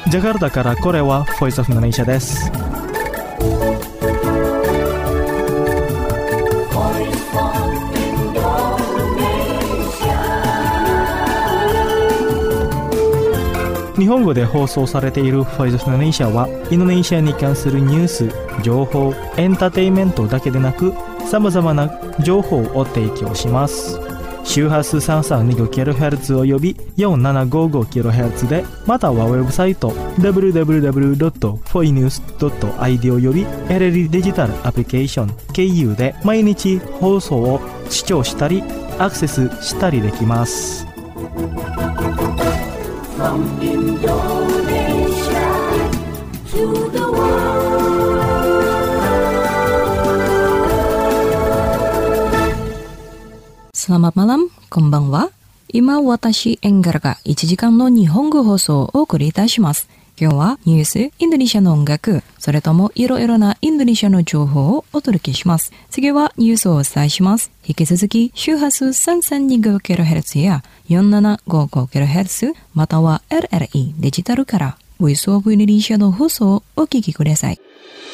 ジャカルタからこれはボイスオフインドネシアです。日本語で放送されているボイスオフインドネシアはインドネシアに関するニュース、情報、エンターテインメントだけでなく様々な情報を提供します。周波数 332kHz および 4755kHz で、またはウェブサイト www.foinews.id および LLD デジタルアプリケーション KU で毎日放送を視聴したりアクセスしたりできます。From Indonesia to the world。Selamat malam, konbanwa. 今私エンガルが1時間の日本語放送をお送りいたします。今日はニュース、インドネシアの音楽、それともいろいろなインドネシアの情報をお届けします。次はニュースをお伝えします。引き続き周波数 332kHz や 4755kHz または LLE デジタルからボイスオブインドネシアの放送をお聞きください。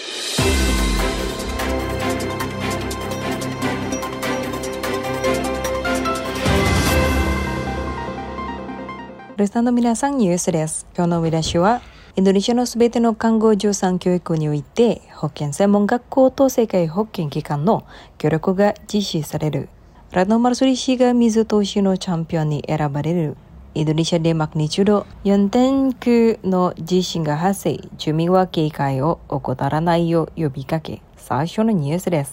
リスナーの皆さん、ニュースです。今日の見出しは、インドネシアのすべての看護助産教育において、保健専門学校と世界保健機関の協力が実施される。ラトノ・マルソリ氏が水通しのチャンピオンに選ばれる。インドネシアでマグニチュード 4.9 の地震が発生、住民は警戒を怠らないよう呼びかけ。最初のニュースです。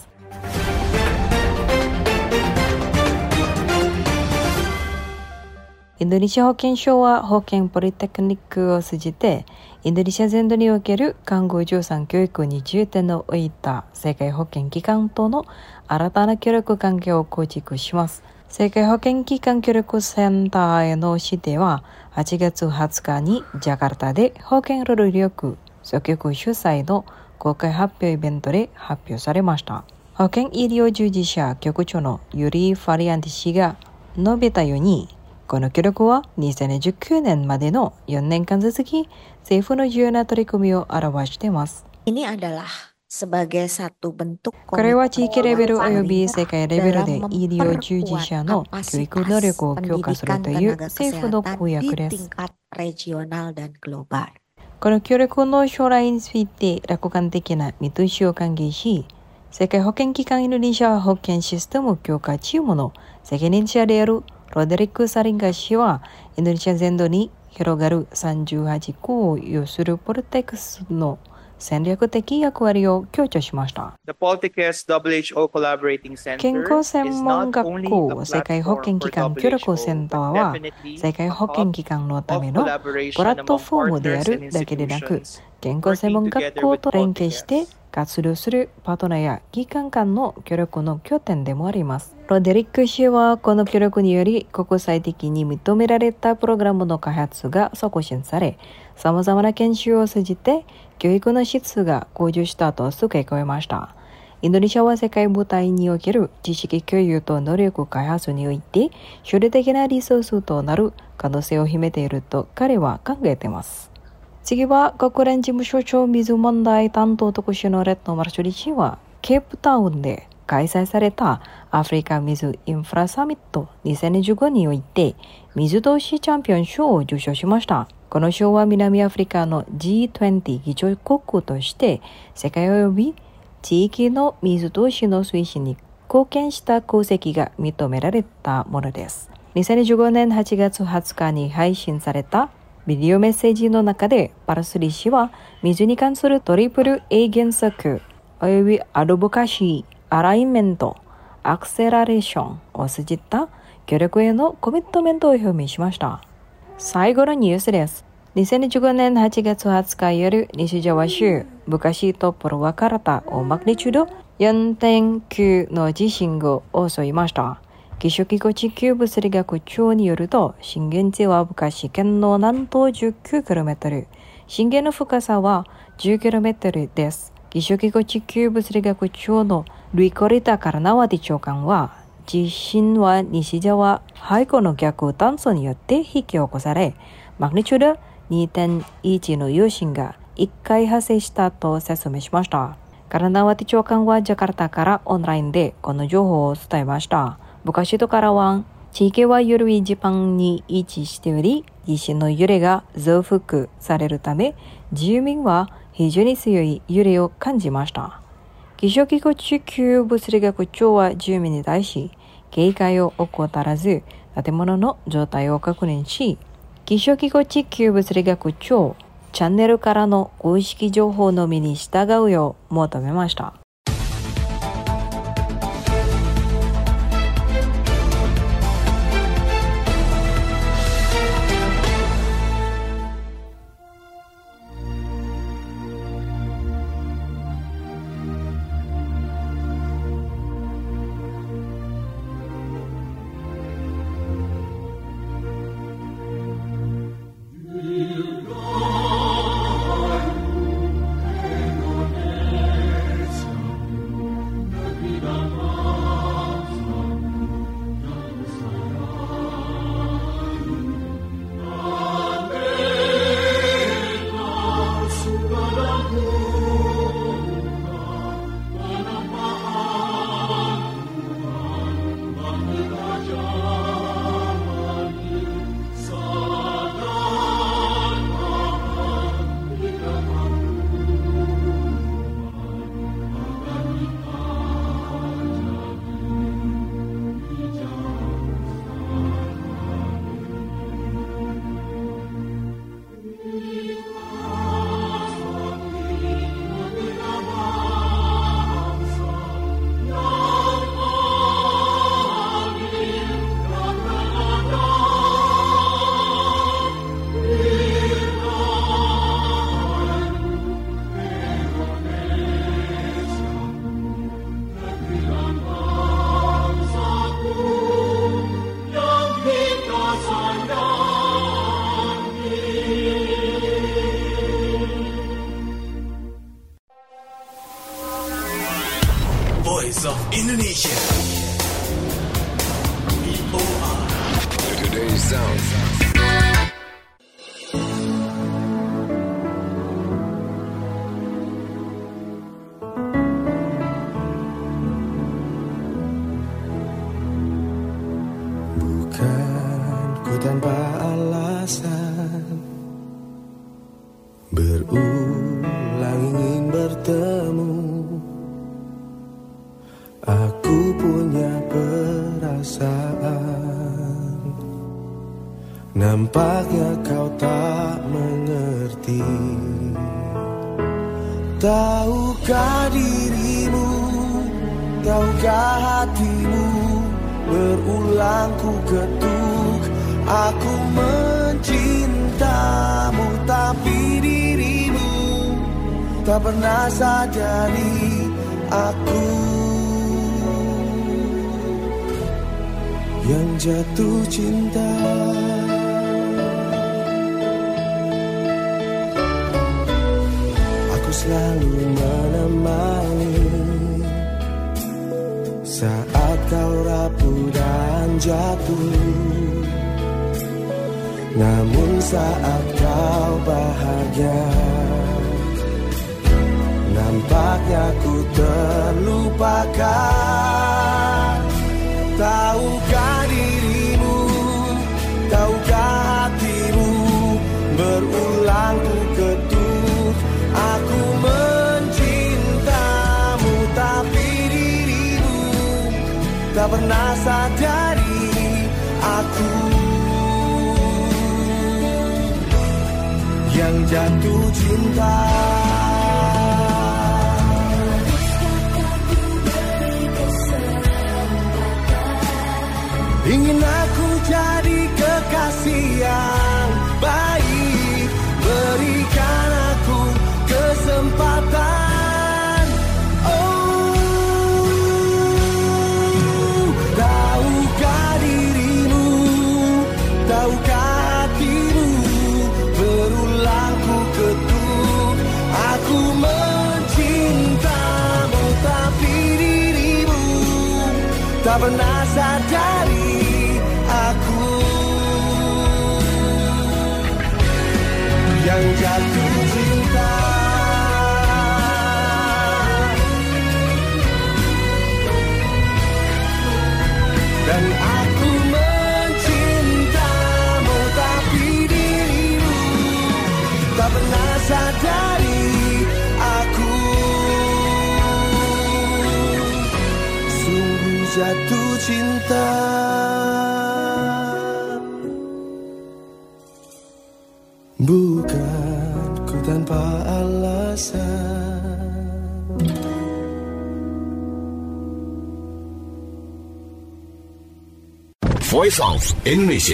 インドネシア保健省は保健ポリテクニックを通じてインドネシア全土における看護助産教育に重点を置いた世界保健機関との新たな協力関係を構築します。世界保健機関協力センターへの指定は8月20日にジャカルタで保健労働力総局主催の公開発表イベントで発表されました。保健医療従事者局長のユリー・ファリアンティ氏が述べたように、この協力は2019年までの4年間続き、政府の重要な取り組みを表しています。これは地域レベルおよび世界レベルで医療従事者の教育能力を強化するという政府の公約です。この協力の将来について楽観的な見通しを歓迎し、世界保健機関インドネシア保健システム強化チームの責任者であるロデリック・サリンガ氏は、インドネシア全土に広がる38校を有するポルテックスの戦略的役割を強調しました。健康専門学校世界保健機関協力センターは、世界保健機関のためのプラットフォームであるだけでなく、健康専門学校と連携して活動するパートナーや機関間の協力の拠点でもあります。ロデリック氏はこの協力により国際的に認められたプログラムの開発が促進され、様々な研修を通じて教育の質が向上したと付け加えました。インドネシアは世界舞台における知識共有と能力開発において主流的なリソースとなる可能性を秘めていると彼は考えています。次は国連事務所長水問題担当特使のレッド・マルシュリ氏はケープタウンで開催されたアフリカ水インフラサミット2015において水通しチャンピオン賞を受賞しました。この賞は南アフリカの G20 議長国として世界及び地域の水通しの推進に貢献した功績が認められたものです。2015年8月20日に配信されたビデオメッセージの中でパルスリ氏は水に関するトリプル A 原則およびアドボカシー、アライメント、アクセラレーションを通じた協力へのコミットメントを表明しました。最後のニュースです。2015年8月20日夜、西ジャワ州ブカシとプロワカラタをマグニチュード 4.9 の地震が襲いました。気象機構地球物理学庁によると、震源地はブカシ県の南東 19km、震源の深さは 10km です。気象機構地球物理学庁のルイコリタ・カラナワティ長官は、地震は西ジャワ背後の逆断層によって引き起こされ、マグニチュード 2.1 の余震が1回発生したと説明しました。カラナワティ長官はジャカルタからオンラインでこの情報を伝えました。ブカシトからは地域は緩い地盤に位置しており、地震の揺れが増幅されるため、住民は非常に強い揺れを感じました。気象機構地球物理学庁は住民に対し、警戒を怠らず、建物の状態を確認し、気象機構地球物理学庁チャンネルからの公式情報のみに従うよう求めました。 Voice of Indonesia. VOA. Today's sound. Bukan ku tanpa alasan berulang ingin bertemu. Aku punya perasaan, nampaknya kau tak mengerti. Tahukah dirimu, tahukah hatimu, berulang ku ketuk. Aku mencintamu, tapi dirimu tak pernah sadari aku yang jatuh cinta. Aku selalu menemani saat kau rapuh dan jatuh, namun saat kau bahagia nampaknya ku terlupakan. Tahukah dirimu, tahukah hatimu, berulang ku ketuk. Aku mencintamu, tapi dirimu tak pernah sadari aku yang jatuh cinta. Ingin aku jadi kekasih yang baik, berikan aku kesempatan. Oh, tahukah dirimu, tahukah hatimu, berulang ku ketuk. Aku mencintamu, tapi dirimu tak pernah sadari aku yang jatuh cinta. Dan aku mencintamu, tapi dirimu tak pernah sadari aku sungguh jatuh cinta. Bukan ku tanpa alasan. Voice of Indonesia.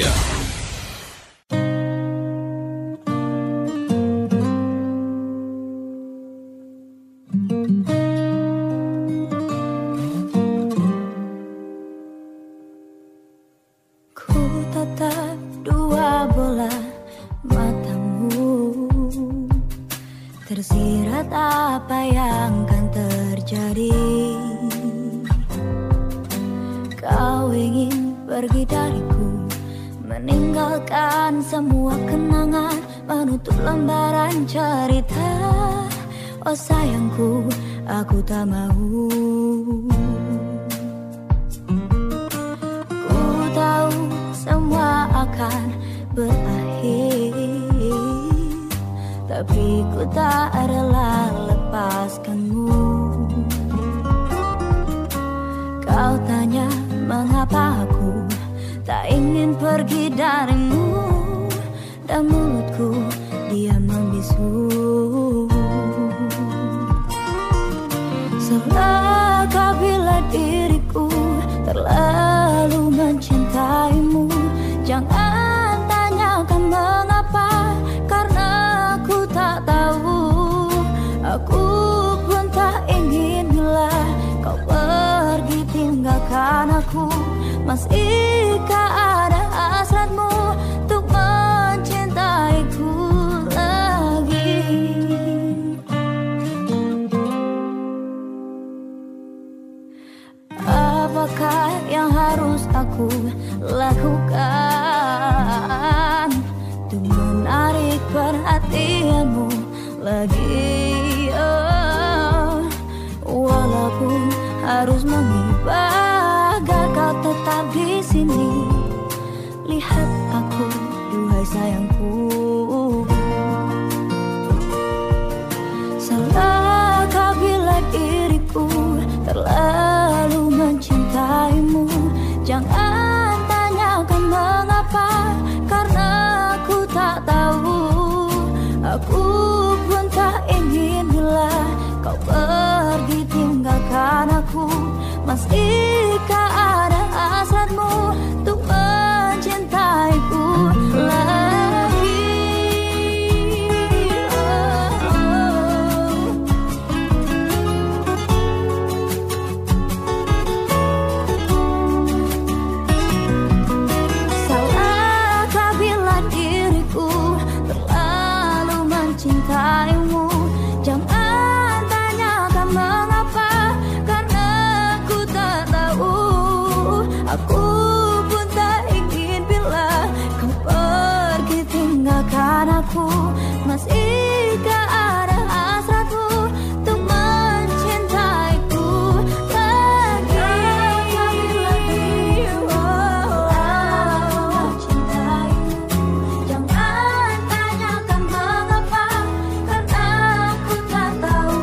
Ku tatap dua bola matamu, tersirat apa yang akan terjadi. Kau ingin pergi dariku, meninggalkan semua kenangan, menutup lembaran cerita. Oh sayangku, aku tak mau. Ku tahu semua akan berakhir, tapi ku tak rela lepaskanmu. Kau tanya mengapa aku tak ingin pergi darimu, dan mulutku diam membisu. Salahkah bila diriku terlalu mencintaimu? Jangan tanyakan mengapa, karena aku tak tahu. Aku pun tak ingin bila kau pergi tinggalkan aku. Masihkah ada hasratmu untuk mencintaiku lagi? Apakah yang harus aku lakukan untuk menarik perhatianmu lagi? Walaupun harus mengibah agar kau tetap di sini. Lihat aku, duhai sayangku. Salahkah bila diriku terlalu mencintaimu? Jangan tanyakan mengapa, karena aku tak tahu. Aku pun tak ingin bila kau pergi tinggalkan aku. Masihkah ada hasratmu untuk mencintaiku lagi? Salahkah bila diriku terlalu mencintaimu? Jangan tanyakan mengapa, karena aku tak tahu. Aku pun tak ingin bila kau pergi tinggalkan aku. Masihkah ada hasratmu untuk mencintaiku lagi? Jangan tanyakan mengapa, karena aku tak tahu.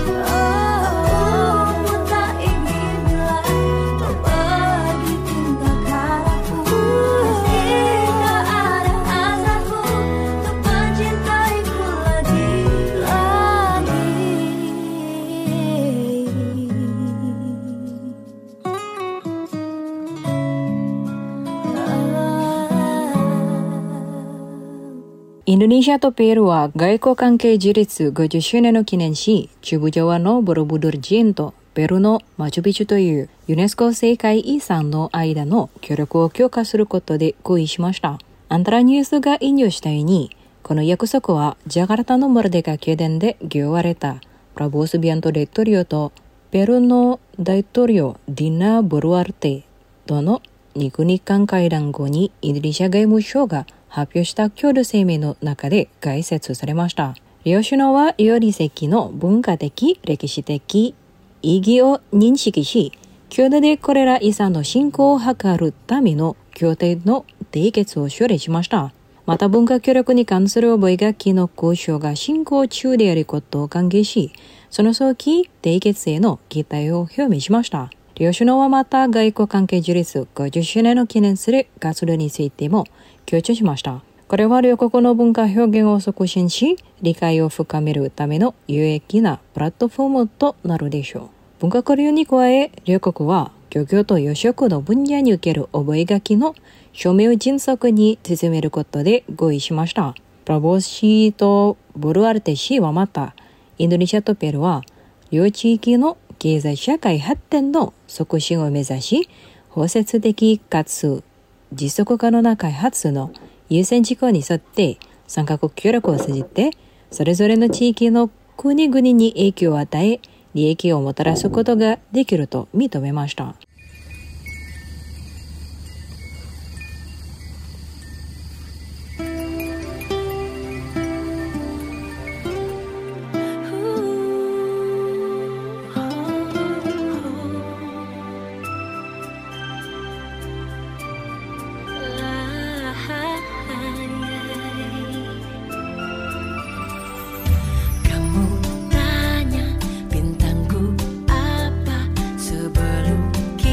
Aku pun tak ingin bila kau pergi tinggalkan aku. Masihkah ada hasratmu untuk mencintaiku lagi? インドネシアとペルーは外交関係樹立50周年を記念し、中部ジャワのボロブドゥル寺院とペルーのマチュピチュというユネスコ世界遺産の間の協力を強化することで合意しました。アンタラニュースが引用したように、この約束はジャカルタのモルデカ宮殿で行われたプラボースビアント大統領とペルーの大統領ディナ・ボルアルテとの日韓会談後にインドネシア外務省が発表した共同声明の中で概説されました。両首脳は両理石の文化的、歴史的意義を認識し、共同でこれら遺産の振興を図るための協定の締結を署名しました。また文化協力に関する覚書の交渉が進行中であることを歓迎し、その早期締結への期待を表明しました。両首脳はまた外交関係樹立50周年を記念する活動についても強調しました。これは両国の文化表現を促進し、理解を深めるための有益なプラットフォームとなるでしょう。文化交流に加え、両国は漁業と養殖の分野における覚書の署名を迅速に進めることで合意しました。プラボー氏とボルアルテ氏はまた、インドネシアとペルーは両地域の経済社会発展の促進を目指し、包摂的かつ持続可能な開発の優先事項に沿って3カ国協力を通じて、それぞれの地域の国々に影響を与え、利益をもたらすことができると認めました。 Kita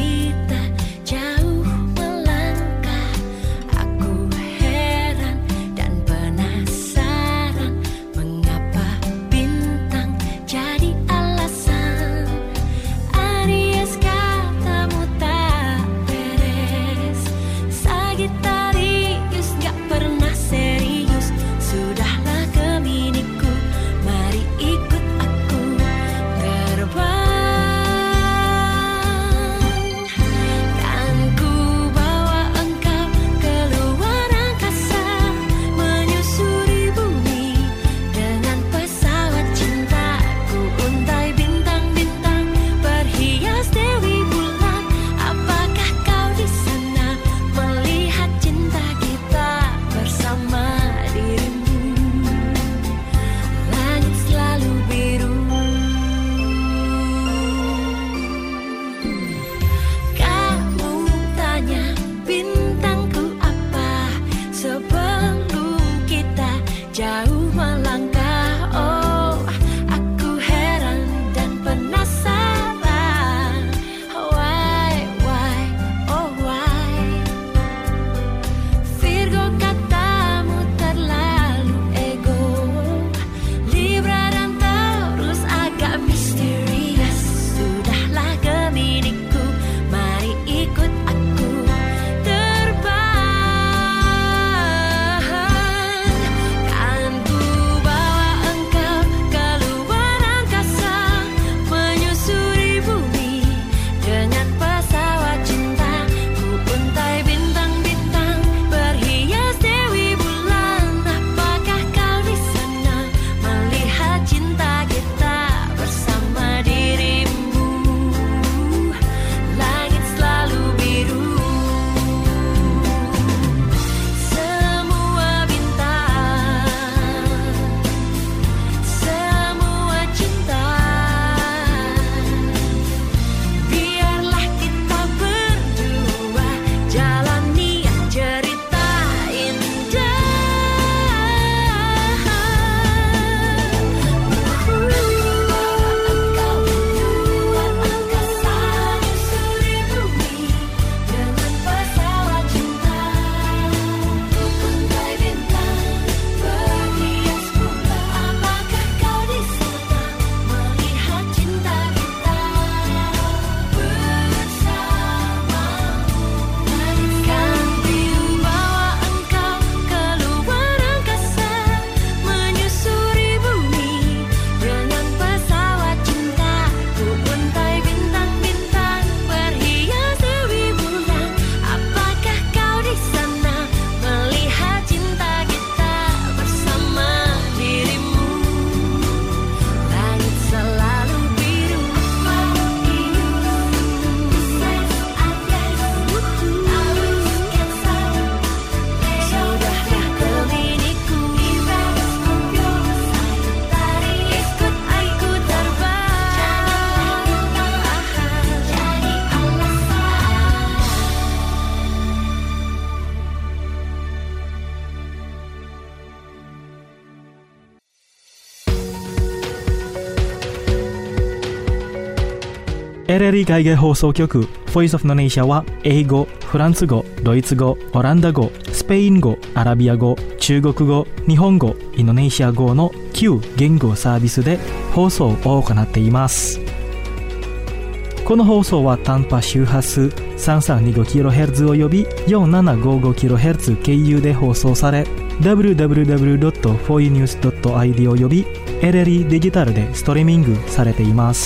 LLE 海外放送局 Voice of Indonesia は英語、フランス語、ドイツ語、オランダ語、スペイン語、アラビア語、中国語、日本語、インドネシア語の9言語サービスで放送を行っています。この放送は短波周波数 3325kHz および 4755kHz 経由で放送され、www.foinews.id および LLE デジタルでストリーミングされています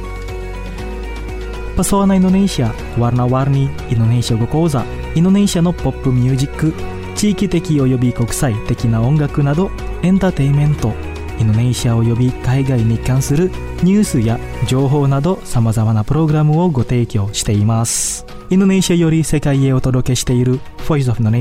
。Pesona Indonesia, Warna-warni Indonesia語講座、インドネシアのポップミュージック、地域的および国際的な音楽などエンターテインメント、インドネシアおよび海外に関するニュースや情報などさまざまなプログラムをご提供しています。インドネシアより世界へお届けしている Voice of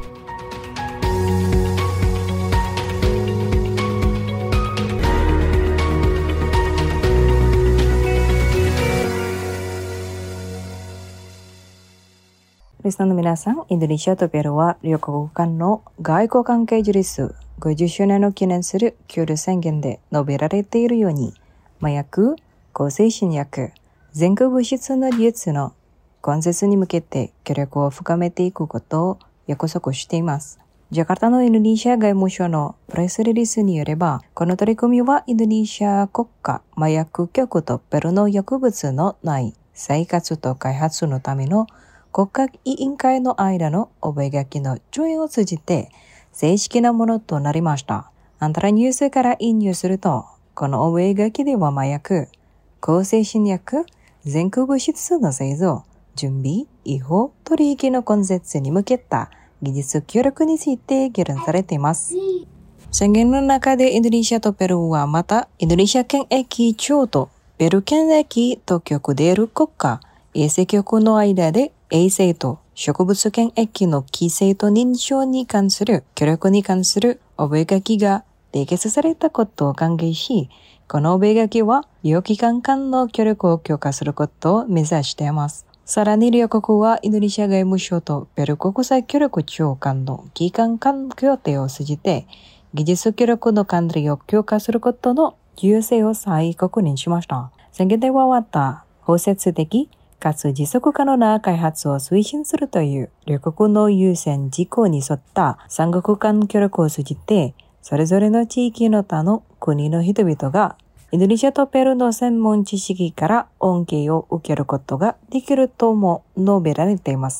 Indonesia。リスナーの皆さん、インドネシアとペルーは両国間の外交関係樹立50周年を記念する共同宣言で述べられているように、麻薬、向精神薬、全国物質の流通の根絶に向けて協力を深めていくことを約束しています。ジャカルタのインドネシア外務省のプレスリリースによれば、この取り組みはインドネシア国家麻薬局とペルーの薬物のない生活と開発のための国家委員会の間の覚書の調印を通じて正式なものとなりました。あんたらニュースから引用すると、この覚書では麻薬、向精神薬、全国物質の製造、準備、違法、取引の根絶に向けた技術協力について議論されています。宣言の中でインドネシアとペルーはまた、インドネシア検疫庁とペルー検疫当局である国家衛生局の間で衛生と植物検疫の規制と認証に関する協力に関する覚書が締結されたことを歓迎し、この覚書は両機関間の協力を強化することを目指しています。さらに両国はインドネシア外務省とペルー国際協力庁間の機関間協定を通じて技術協力の管理を強化することの重要性を再確認しました。宣言ではまた包摂的かつ持続可能な開発を推進するという両国の優先事項に沿った三国間協力を通じて、それぞれの地域の他の国の人々がインドネシアとペルーの専門知識から恩恵を受けることができるとも述べられています。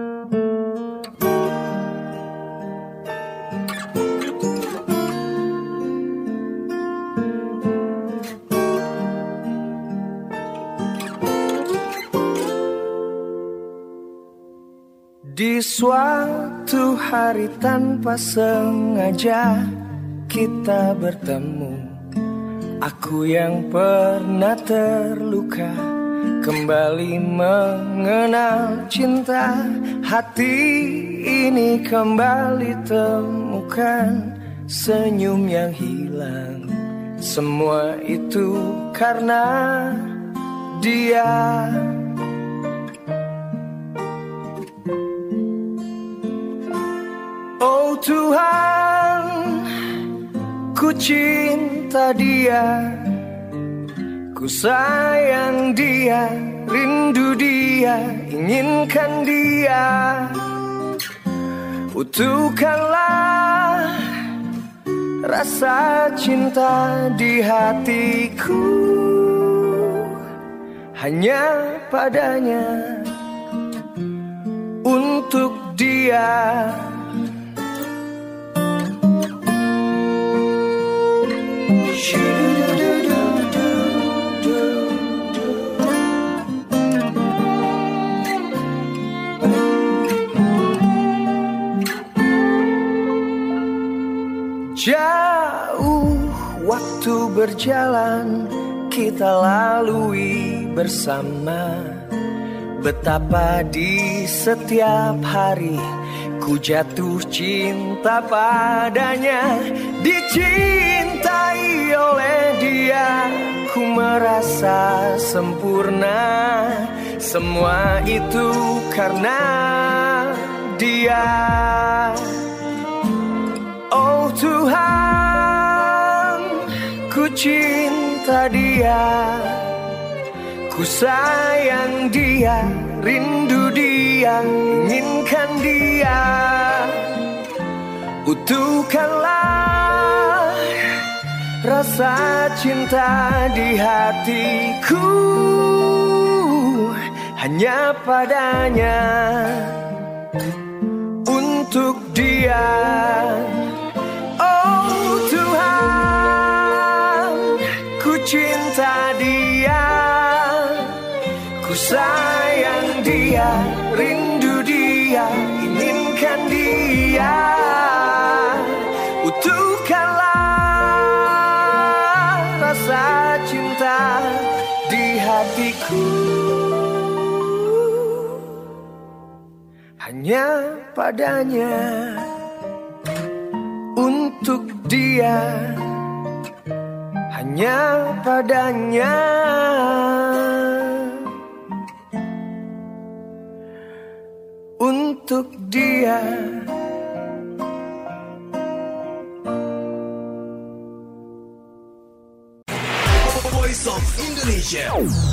Di suatu hari tanpa sengaja kita bertemu, aku yang pernah terluka kembali mengenal cinta. Hati ini kembali temukan senyum yang hilang. Semua itu karena dia. Oh Tuhan, ku cinta dia, ku sayang dia, rindu dia, inginkan dia. Utuhkanlah rasa cinta di hatiku, hanya padanya, untuk dia. Jauh waktu berjalan kita lalui bersama, betapa di setiap hari ku jatuh cinta padanya. Dicintai oleh dia ku merasa sempurna, semua itu karena dia. Oh Tuhan, ku cinta dia, ku Ku sayang dia, rindu dia, inginkan dia. Utuhkanlah rasa cinta di hatiku hanya padanya, untuk dia. Oh Tuhan, ku cinta dia, ku sayang dia, rindu dia, inginkan dia. Utuhkanlah rasa cinta di hatiku hanya padanya, untuk dia, hanya padanya, untuk dia. Voice of Indonesia.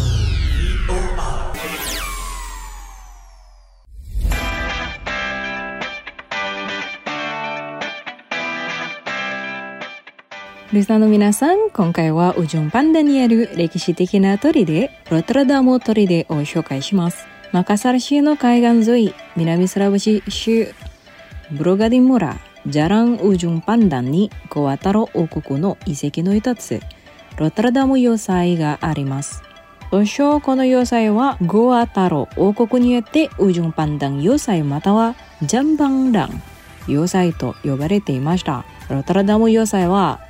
リスナーの皆さん、今回はウジョンパンダにある歴史的な砦、ロトルダム砦を紹介します。マカサル市の海岸沿い、南スラブ市州ブロガディ村ジャランウジョンパンダにゴアタロ王国の遺跡の一つ、ロトルダム要塞があります。当初この要塞はゴアタロ王国によってウジョンパンダン要塞またはジャンバンラン要塞と呼ばれていました。ロトルダム要塞は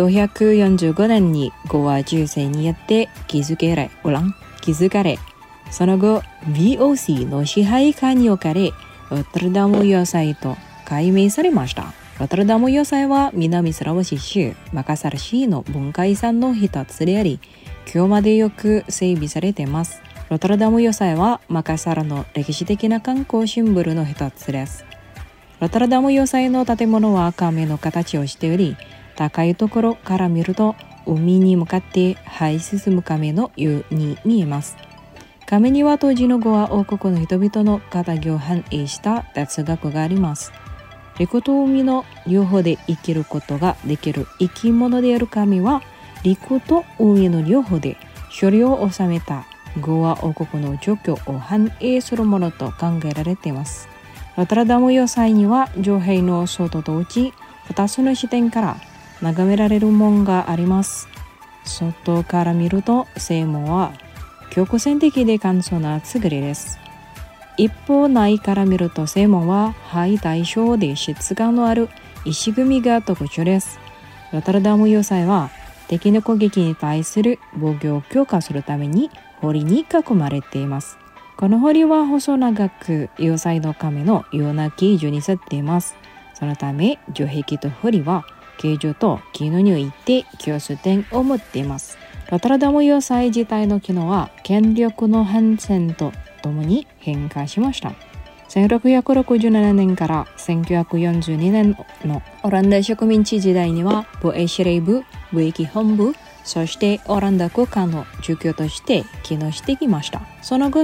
1545年にゴア中世によって築かれ、その後 VOC の支配下に置かれ、ロトルダム要塞と改名されました。ロトルダム要塞は南スラブ市州マカサル市の文化遺産の一つであり、今日までよく整備されています。ロトルダム要塞はマカサルの歴史的な観光シンボルの一つです。ロトルダム要塞の建物は亀の形をしており、高いところから見ると海に向かって這い進む亀のように見えます。亀には当時のゴア王国の人々の肩書を反映した哲学があります。陸と海の両方で生きることができる生き物である亀は、陸と海の両方で所領を収めたゴア王国の状況を反映するものと考えられています。ロトルダム要塞には城壁の外と内2つの視点から眺められる門があります。外から見ると正門は曲線的で簡素な造りです。一方内から見ると正門はハイ大小で質感のある石組みが特徴です。ロトルダム要塞は敵の攻撃に対する防御を強化するために堀に囲まれています。この堀は細長く要塞の亀のような形状に沿っています。そのため城壁と堀は形状と機能において共通点を持っています。ロトルダム要塞自体の機能は権力の変遷とともに変化しました。1667年から1942年のオランダ植民地時代には防衛司令部、武役本部、そしてオランダ国家の住居として機能してきました。その後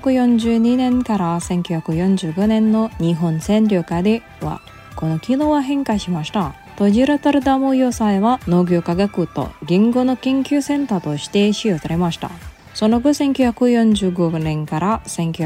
1942年から1945年の日本占領下ではこの機能は変化しました。当時ロトルダム要塞は農業科学と言語の研究センターとして使用されました。その後1945年から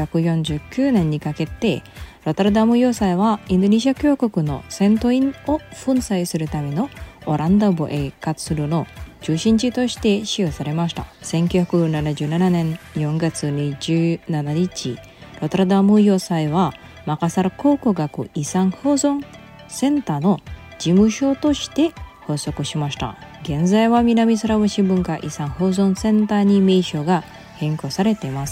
1949年にかけてロトルダム要塞はインドネシア共和国の戦闘員を粉砕するためのオランダ防衛活動の中心地として使用されました。1977年4月27日、ロトルダム要塞はマカサル考古学遺産保存センターの事務所として発足しました。現在は南スラブ市文化遺産保存センターに名称が変更されています。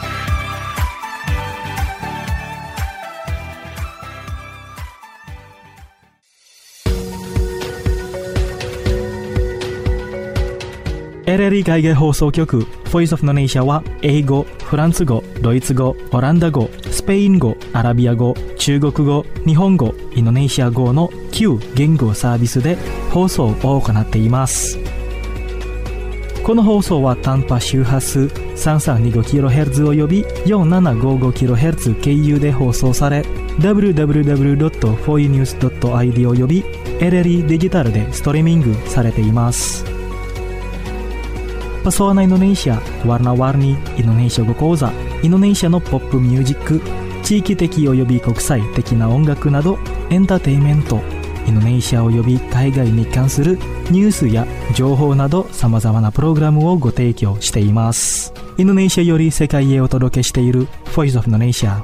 LLE 海外放送局 Voice of Indonesia は英語、フランス語、ドイツ語、オランダ語、スペイン語、アラビア語、中国語、日本語、インドネシア語の9言語サービスで放送を行っています。この放送は短波周波数 3325kHz および 4755kHz 経由で放送され、 www.foinews.id および LLE デジタルでストリーミングされています。Pesona Indonesia, Warna-Warni Indonesia語講座、インドネシアのポップミュージック、地域的および国際的な音楽などエンターテインメント、インドネシアおよび海外に関するニュースや情報などさまざまなプログラムをご提供しています。インドネシアより世界へお届けしている Voice of Indonesia。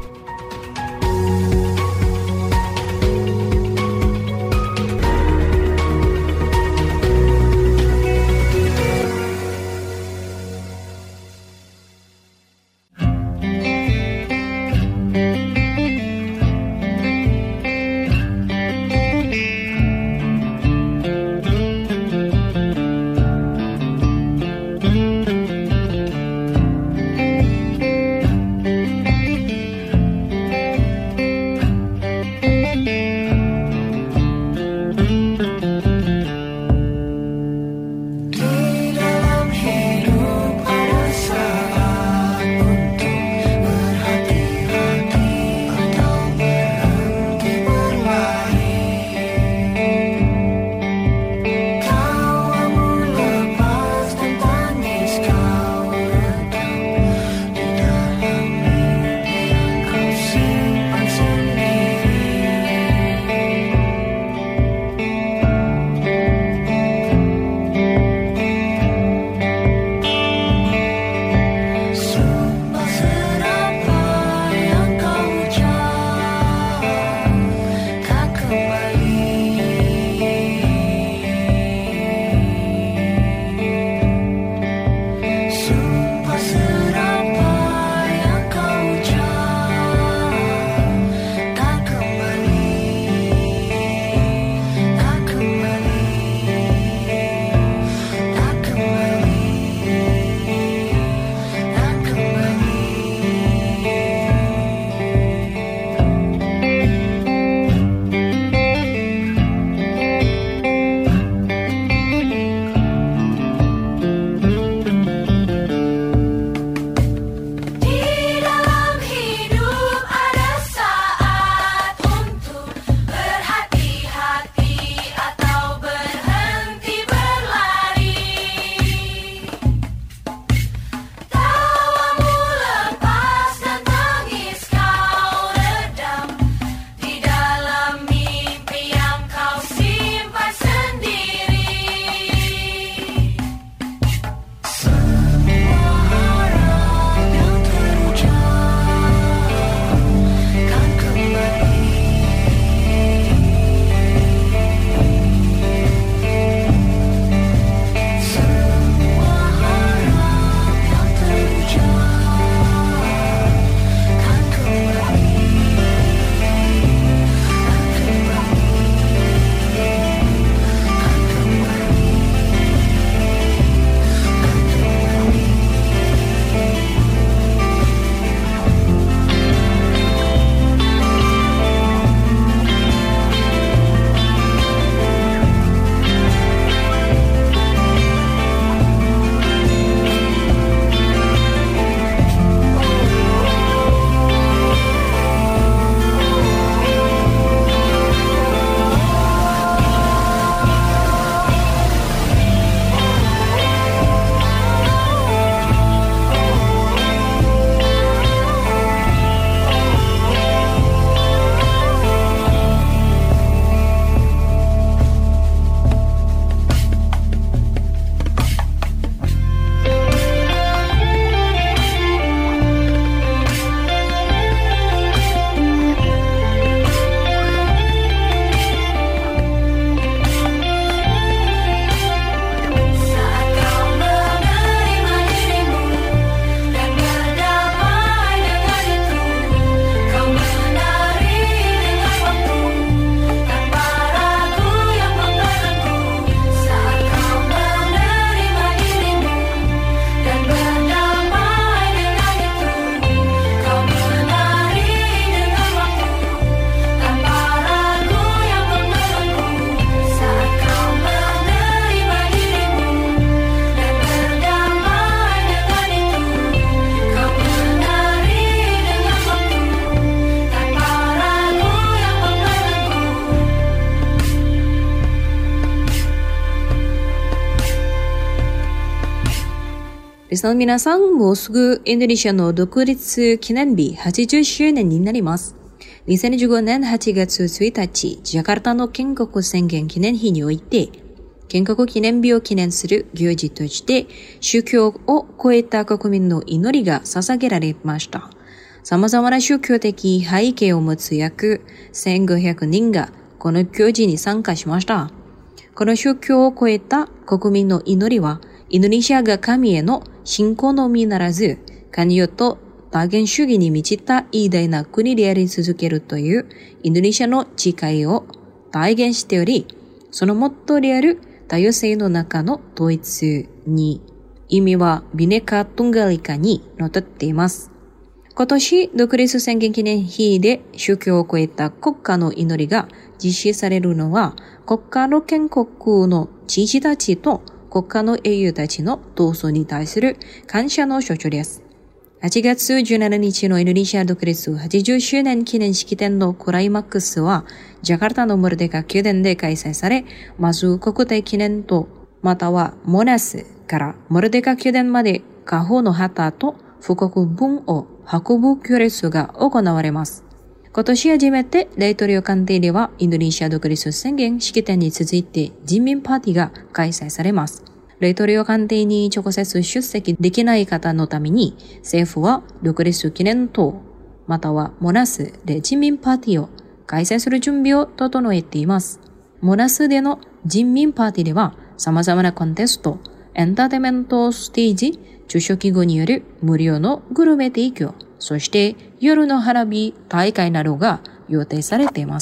さん皆さん、もうすぐインドネシアの独立記念日80周年になります。2015年8月1日、ジャカルタの建国宣言記念日において、建国記念日を記念する行事として、宗教を超えた国民の祈りが捧げられました。様々な宗教的背景を持つ約1500人がこの行事に参加しました。この宗教を超えた国民の祈りは、インドネシアが神への信仰のみならず、関与と多元主義に満ちた偉大な国であり続けるというインドネシアの誓いを体現しており、そのモットーである多様性の中の統一に、意味はビネカ・トゥンガリカにのっとっています。今年、独立宣言記念日で宗教を超えた国家の祈りが実施されるのは、国家の建国の志士たちと国家の英雄たちの闘争に対する感謝の象徴です。8月17日のインドネシア独立80周年記念式典のクライマックスは、ジャカルタのモルデカ宮殿で開催され、まず国体記念塔、またはモナスからモルデカ宮殿まで家宝の旗と富国文を運ぶ行列が行われます。今年初めて大統領官邸ではインドネシア独立宣言式典に続いて人民パーティーが開催されます。大統領官邸に直接出席できない方のために政府は独立記念塔またはモナスで人民パーティーを開催する準備を整えています。モナスでの人民パーティーでは様々なコンテスト、エンターテイメントステージ、昼食後による無料のグルメ提供、そして夜の花火大会などが予定されています。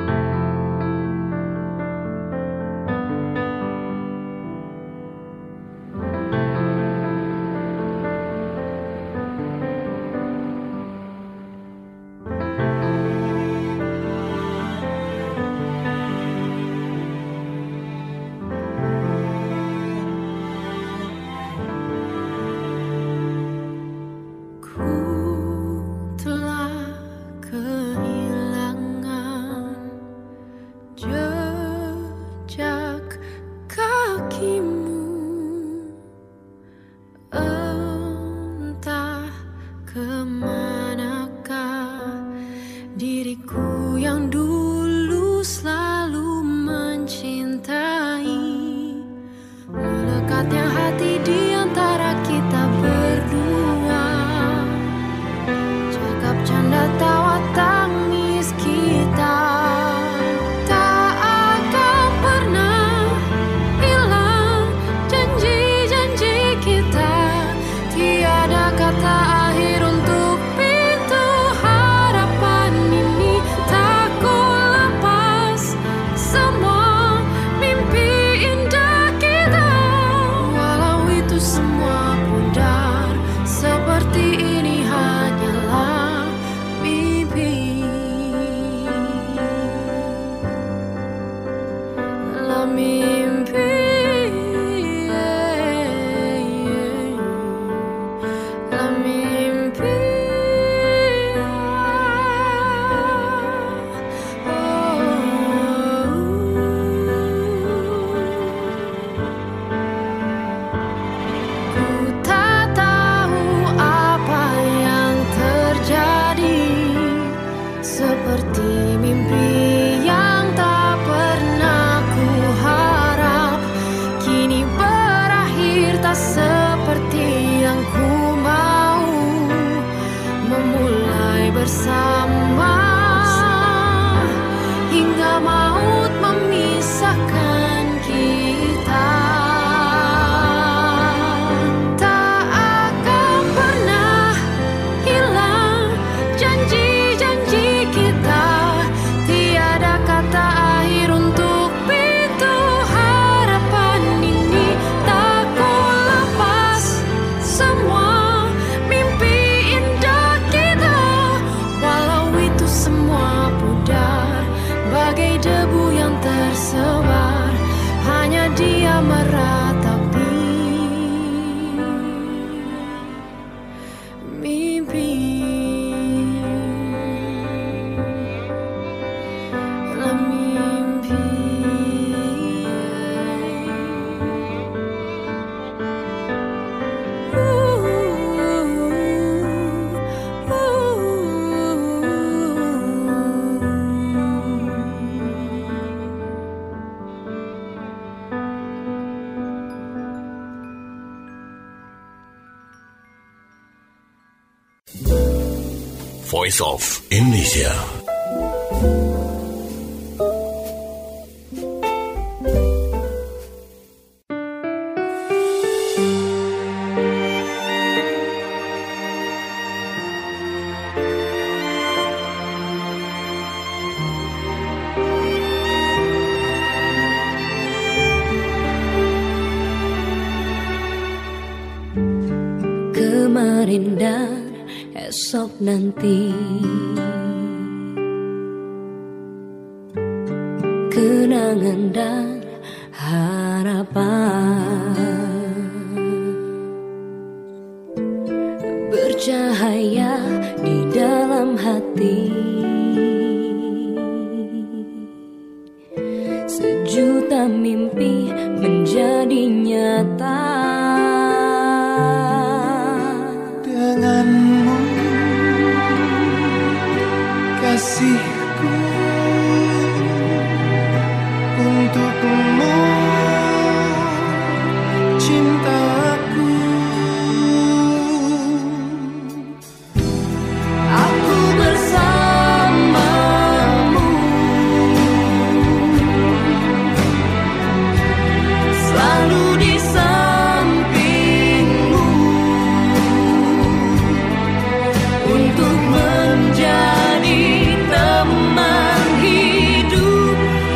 Diriku yang dulu selalu mencintai, melekatnya hati di antara kita berdua, cakap canda tawa tangis kita tak akan pernah hilang, janji-janji kita tiada kata akhir untuk pintu harapan ini. Tak ku lepas semua mimpi indah kita, walau itu semua pudar seperti ini hanyalah mimpi. La mimpi, la mimpi. Ku tak tahu apa yang terjadi, seperti mimpi yang tak pernah ku harap, kini berakhir tak seperti yang ku mau, memulai bersama hingga maut memisahkan kita. Tak akan pernah hilang janji-janji kita, tiada kata akhir untuk pintu harapan ini. Tak ku lepas semua mimpi indah kita, walau itu semua pudar bagai debu yang tersebar Voice of Indonesia. Kemarin dan esok nanti, kenangan dan harapan, bercahaya di dalam hati, sejuta mimpi menjadi nyata. Denganmu, kasihku, untukmu, cintaku. Aku bersamamu, selalu di sampingmu, untuk menjadi teman hidup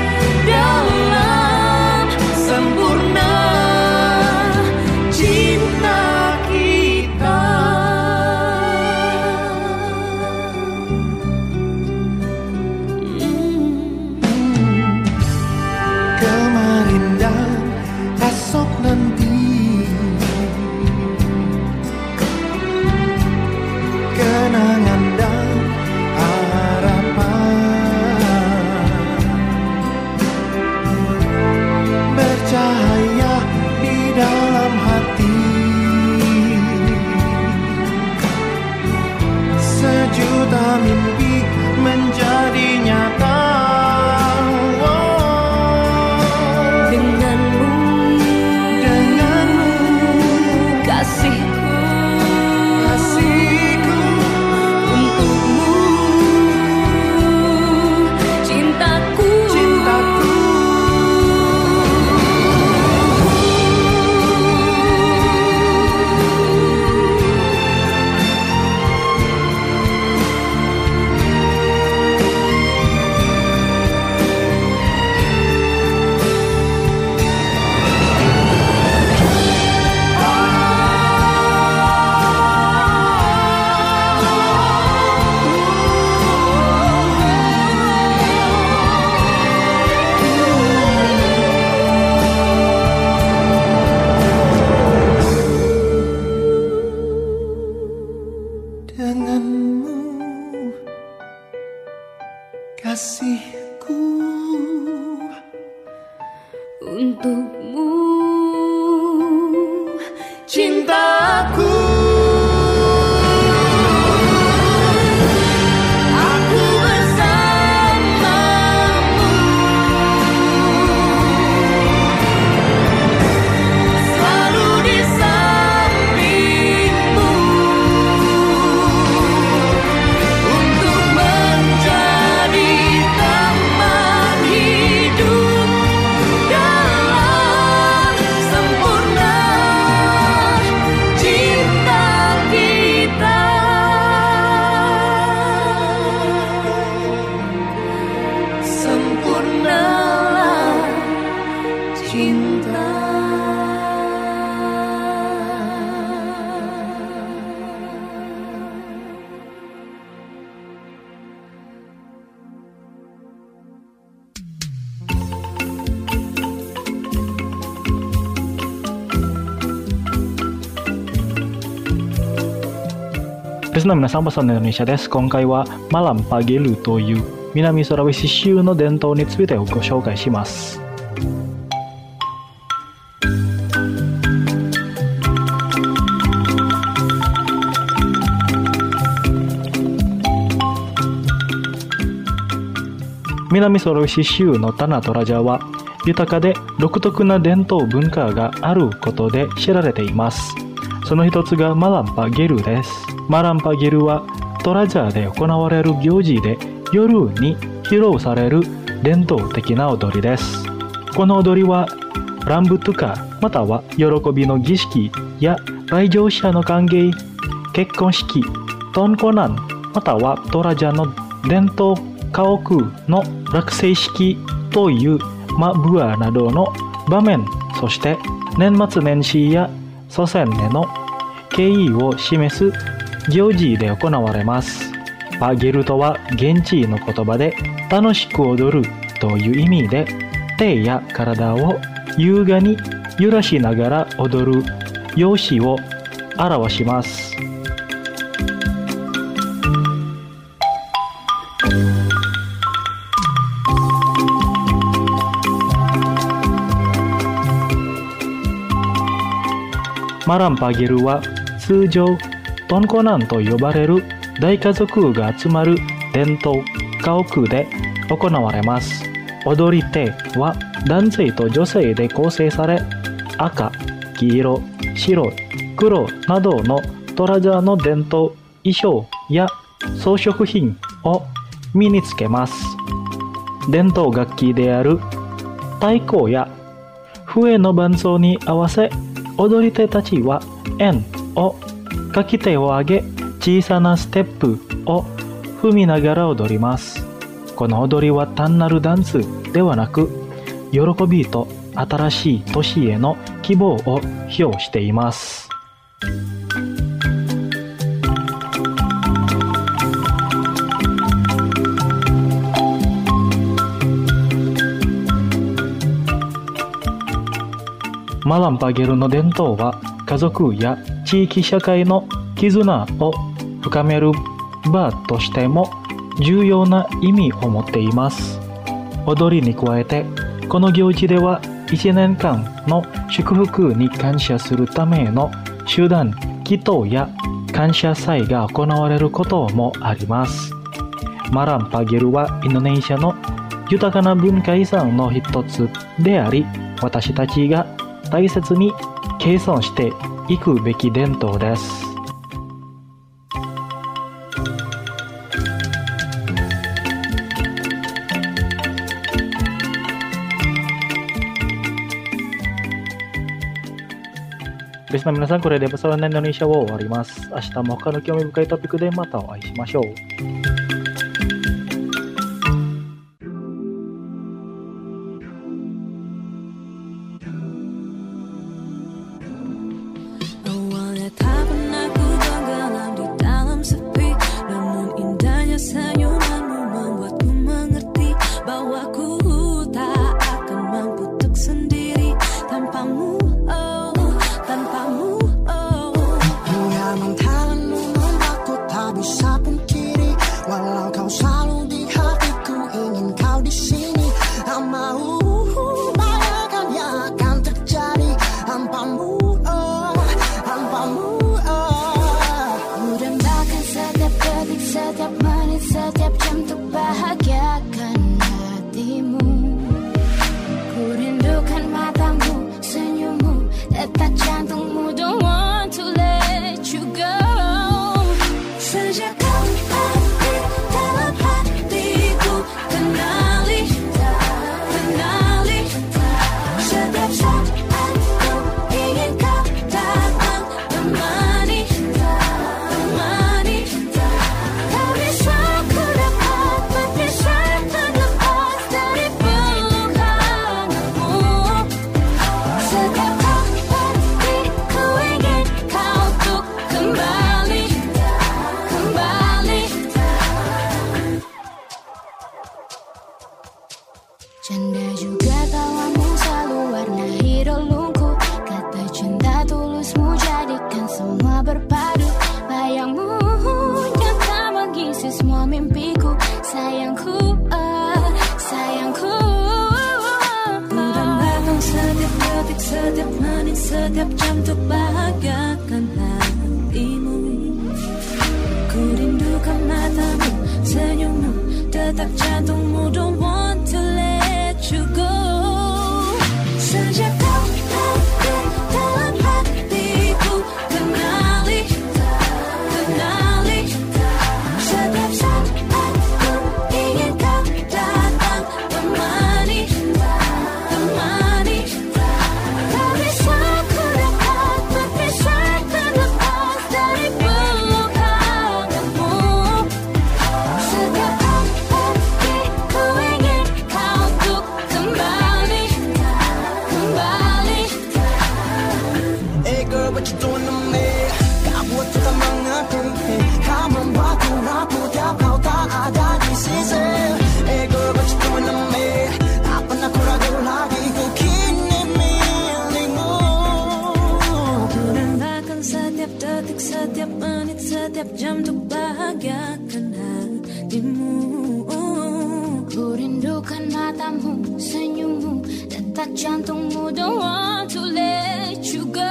dalam sempurna cinta kita. Kemarin dan esok nanti, kenangan dan harapan, bercahaya di dalam hati, sejuta mimpi menjadi nyata. Denganmu, kasihku, untukmu, cintaku. Denganmu, kasihku, Untukmu, cintaku. Aku bersamamu, selalu di sampingmu, untuk menjadi teman hidup dalam sempurna cinta kita. Sempurnalah cinta. Listener の皆さん、おばさんのインドネシアです。今回はマランパゲルという南ソラウェシ州の伝統についてご紹介します。南ソラウェシ州のタナトラジャは豊かで独特な伝統文化があることで知られています。その一つがマランパゲルです。マランパゲルはトラジャーで行われる行事で夜に披露される伝統的な踊りです。この踊りはランブトゥカまたは喜びの儀式や来場者の歓迎、結婚式、トンコナンまたはトラジャの伝統家屋の落成式というマブアなどの場面、そして年末年始や祖先への敬意を示す行事で行われます。パゲルとは現地の言葉で楽しく踊るという意味で、手や体を優雅に揺らしながら踊る様子を表します。マランパゲルは通常トンコナンと呼ばれる大家族が集まる伝統家屋で行われます。踊り手は男性と女性で構成され、赤、黄色、白、黒などのトラジャーの伝統衣装や装飾品を身につけます。伝統楽器である太鼓や笛の伴奏に合わせ、踊り手たちは円をかき手を上げ、小さなステップを踏みながら踊ります。この踊りは単なるダンスではなく、喜びと新しい年への希望を表しています。マランパゲルの伝統は家族や地域社会の絆を深める場としても重要な意味を持っています。踊りに加えて、この行事では1年間の祝福に感謝するための集団祈祷や感謝祭が行われることもあります。マランパゲルはインドネシアの豊かな文化遺産の一つであり、私たちが大切に継承していくべき伝統です。リスナーの皆さん、これでエピソード9インドネシアを終わります。明日も他の興味深いトピックでまたお会いしましょう。 Canda juga tawamu selalu warnai relungku. Kata cinta tulusmu jadikan semua berpadu. Bayangmu nyata mengisi semua mimpiku. Sayangku, sayangku. Menggambarkan setiap detik, setiap menit, setiap jam untuk bahagiakan hatimu. Ku rindukan matamu, senyummu, detak jantungmu. Don't want to let you go. Sejak kau hadir dalam hatiku, kenali, kenali. nadimu. Ku rindukan matamu, senyummu, detak jantungmu. Don't want to let you go.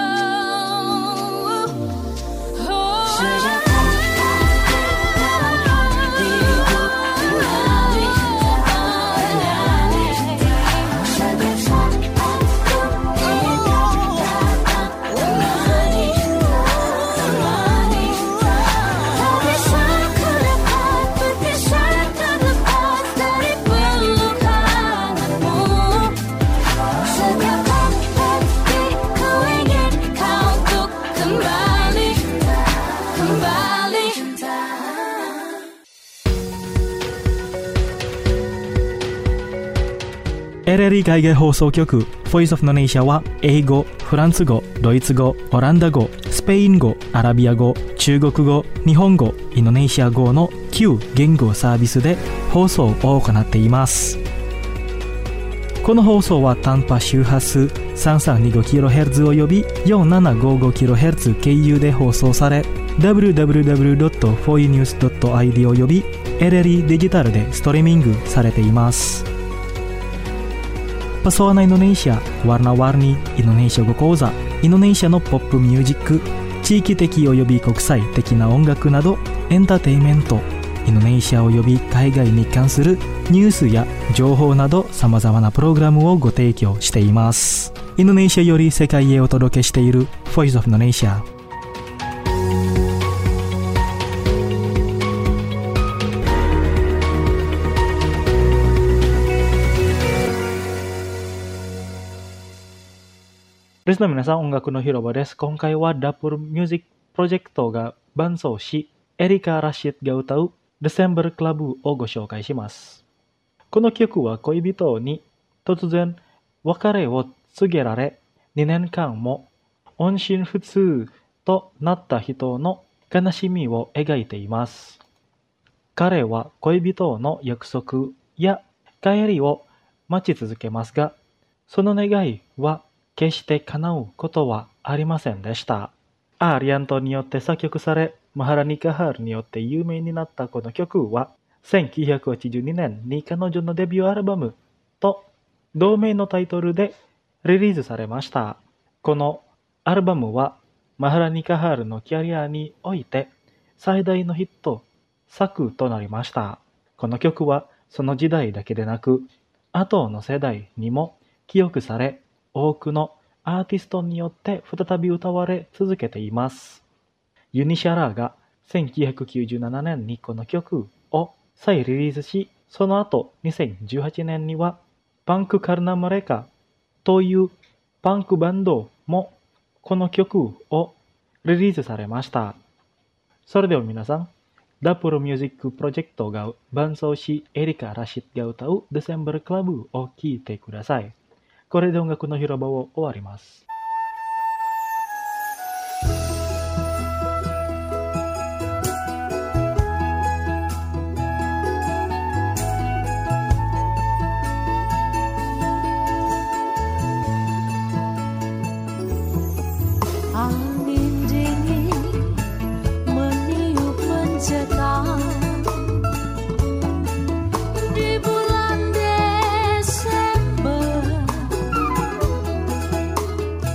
LLE 海外放送局 Voice of Indonesia は英語、フランス語、ドイツ語、オランダ語、スペイン語、アラビア語、中国語、日本語、インドネシア語の9言語サービスで放送を行っています。この放送は短波周波数 3325kHz および 4755kHz 経由で放送され www.foinews.id および LLE デジタルでストリーミングされています。Pesona Indonesia, Warna-Warni Indonesia語講座、インドネシアのポップミュージック、地域的および国際的な音楽などエンターテインメント、インドネシアおよび海外に関するニュースや情報など様々なプログラムをご提供しています。インドネシアより世界へお届けしている Voice of Indonesia。リスナーの皆さん、音楽の広場です。今回はダプルミュージックプロジェクトが伴奏し、エリカ・ラシッドが歌う December Club をご紹介します。この曲は恋人に突然別れを告げられ、2年間も音信不通となった人の悲しみを描いています。彼は恋人の約束や帰りを待ち続けますが、その願いは決して叶うことはありませんでした。アーリアントによって作曲され、マハラニカハールによって有名になったこの曲は、1982年に彼女のデビューアルバムと同名のタイトルでリリースされました。このアルバムは、マハラニカハールのキャリアにおいて最大のヒット作となりました。この曲はその時代だけでなく、後の世代にも記憶され、多くのアーティストによって再び歌われ続けています。ユニシャラが1997年にこの曲を再リリースし、その後2018年にはパンクカルナマレカというパンクバンドもこの曲をリリースされました。それでは皆さん、ダプロミュージックプロジェクトが伴奏し、エリカ・ラシッドが歌う December Club を聴いてください。これで音楽の広場を終わります。 Angin dingin meniup mencekam di bulan Desember.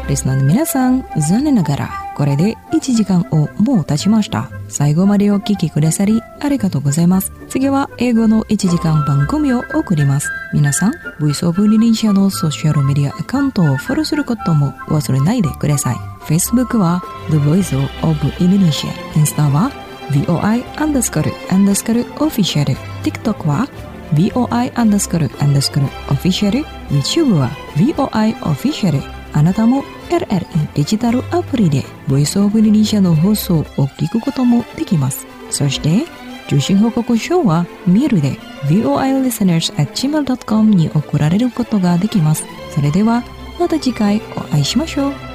リスナーの皆さん、残念ながらこれで1時間をもう経ちました。最後までお聞きくださりありがとうございます。次は英語の1時間番組を送ります。皆さん、ボイスオブインドネシアのソーシャルメディアアカウントをフォローすることも忘れないでください。Facebook は The Voice of Indonesia、インスタは VOI__official、 TikTok は VOI__official、 YouTube は VOI official。あなたも RRI デジタルアプリでボイスオブインドネシアの放送を聞くこともできます。そして受信報告書はメールで voilisteners@gmail.com に送られることができます。それではまた次回お会いしましょう。